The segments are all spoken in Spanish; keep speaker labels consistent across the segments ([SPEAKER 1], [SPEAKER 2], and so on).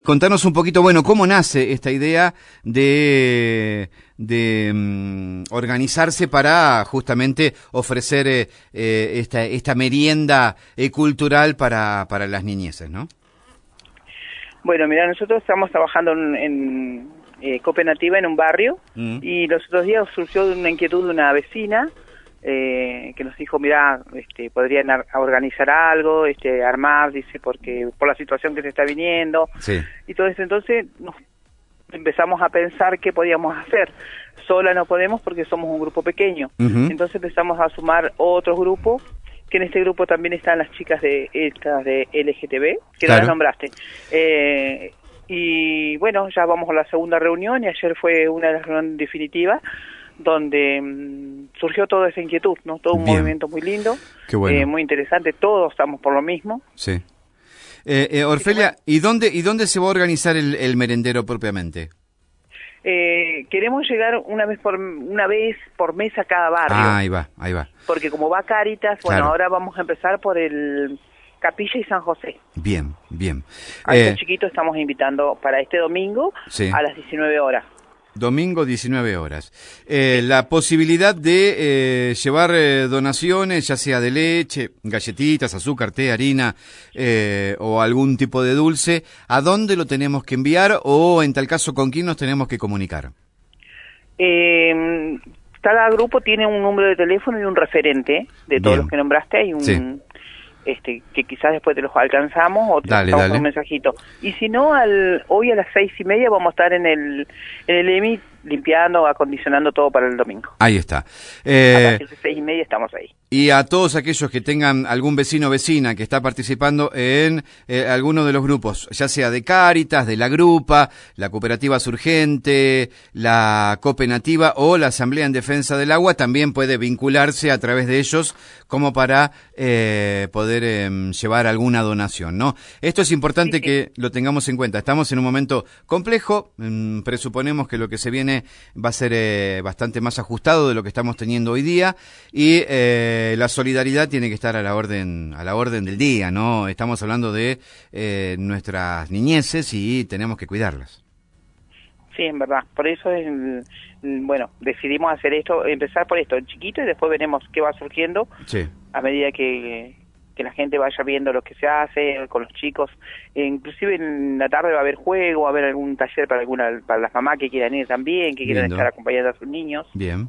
[SPEAKER 1] Contanos un poquito, bueno, cómo nace esta idea de organizarse para justamente ofrecer esta merienda cultural para las niñeces, ¿no?
[SPEAKER 2] Bueno, mira, nosotros estamos trabajando en Cope Nativa en un barrio y los otros días surgió una inquietud de una vecina que nos dijo, mira, podrían organizar algo, armar, dice, porque por la situación que se está viniendo,
[SPEAKER 1] sí.
[SPEAKER 2] Y todo eso. Entonces nos empezamos a pensar qué podíamos hacer. Sola no podemos porque somos un grupo pequeño. Entonces empezamos a sumar otro grupo, que en este grupo también están las chicas de LGTB, que
[SPEAKER 1] claro.
[SPEAKER 2] No las nombraste. Y bueno, ya vamos a la segunda reunión y ayer fue una de las reuniones definitivas donde surgió toda esa inquietud, ¿no? Todo un movimiento muy lindo,
[SPEAKER 1] qué bueno.
[SPEAKER 2] Muy interesante, todos estamos por lo mismo.
[SPEAKER 1] Sí. Orfelia, ¿y dónde se va a organizar el merendero propiamente?
[SPEAKER 2] Queremos llegar una vez por mes a cada barrio.
[SPEAKER 1] Ah, ahí va.
[SPEAKER 2] Porque como va Cáritas, bueno,
[SPEAKER 1] claro.
[SPEAKER 2] ahora vamos a empezar por el Capilla y San José.
[SPEAKER 1] Bien.
[SPEAKER 2] A estos chiquitos estamos invitando para este domingo, sí, a las 19 horas.
[SPEAKER 1] Domingo, 19 horas. La posibilidad de llevar donaciones, ya sea de leche, galletitas, azúcar, té, harina o algún tipo de dulce, ¿a dónde lo tenemos que enviar o, en tal caso, con quién nos tenemos que comunicar?
[SPEAKER 2] Cada grupo tiene un número de teléfono y un referente de todos los que nombraste. Hay un... Sí. Que quizás después te los alcanzamos o te damos un mensajito. Y si no, hoy a las 6:30 vamos a estar en el EMI limpiando, acondicionando todo para el domingo.
[SPEAKER 1] Ahí está.
[SPEAKER 2] A partir de 6:30 estamos ahí.
[SPEAKER 1] Y a todos aquellos que tengan algún vecino o vecina que está participando en alguno de los grupos, ya sea de Cáritas, de la Grupa, la Cooperativa Surgente, la Cope Nativa o la Asamblea en Defensa del Agua, también puede vincularse a través de ellos como para poder llevar alguna donación, ¿no? Esto es importante, sí, que lo tengamos en cuenta. Estamos en un momento complejo, presuponemos que lo que se viene va a ser bastante más ajustado de lo que estamos teniendo hoy día y la solidaridad tiene que estar a la orden del día, ¿no? Estamos hablando de nuestras niñeces y tenemos que cuidarlas.
[SPEAKER 2] Sí, en verdad. Por eso bueno, decidimos hacer esto, empezar por esto, chiquito, y después veremos qué va surgiendo, sí, a medida que la gente vaya viendo lo que se hace con los chicos. Inclusive en la tarde va a haber juego, va a haber algún taller para las mamás que quieran ir también, que quieran estar acompañando a sus niños. Bien.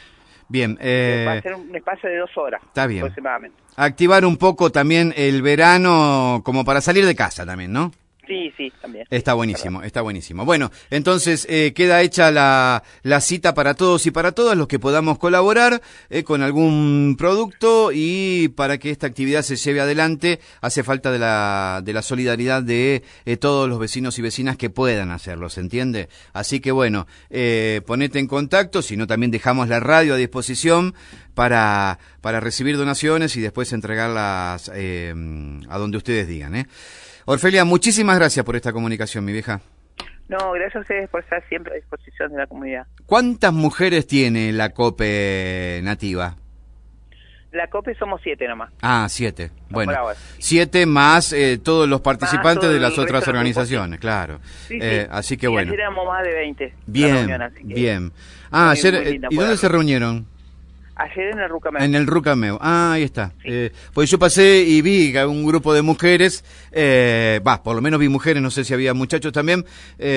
[SPEAKER 2] Va a ser un espacio de 2 horas.
[SPEAKER 1] Está bien.
[SPEAKER 2] Aproximadamente. Activar
[SPEAKER 1] un poco también el verano como para salir de casa también, ¿no?
[SPEAKER 2] Sí, también.
[SPEAKER 1] Está buenísimo. Bueno, entonces queda hecha la cita para todos y para todas los que podamos colaborar con algún producto, y para que esta actividad se lleve adelante hace falta de la solidaridad de todos los vecinos y vecinas que puedan hacerlo, ¿se entiende? Así que bueno, ponete en contacto, si no también dejamos la radio a disposición para recibir donaciones y después entregarlas a donde ustedes digan, Orfelia, muchísimas gracias por esta comunicación, mi vieja.
[SPEAKER 2] No, gracias a ustedes por estar siempre a disposición de la comunidad.
[SPEAKER 1] ¿Cuántas mujeres tiene la Cope Nativa?
[SPEAKER 2] La Cope somos 7 nomás.
[SPEAKER 1] Ah, 7. Bueno, 7 más todos los participantes de las otras organizaciones, claro. Sí. Así que bueno.
[SPEAKER 2] Ayer éramos más de 20.
[SPEAKER 1] Bien. Ah, ayer, ¿y dónde se reunieron?
[SPEAKER 2] Ayer en el Rucameu.
[SPEAKER 1] En el Rucameu, ahí está. Sí. Pues yo pasé y vi un grupo de mujeres, por lo menos vi mujeres, no sé si había muchachos también,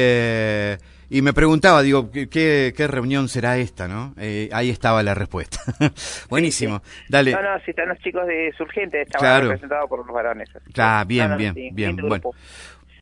[SPEAKER 1] y me preguntaba, digo, ¿qué reunión será esta, no? Ahí estaba la respuesta. Buenísimo, sí. Dale.
[SPEAKER 2] No, si están los chicos de Surgente, estaban representados por los varones.
[SPEAKER 1] Claro, bien. Bueno.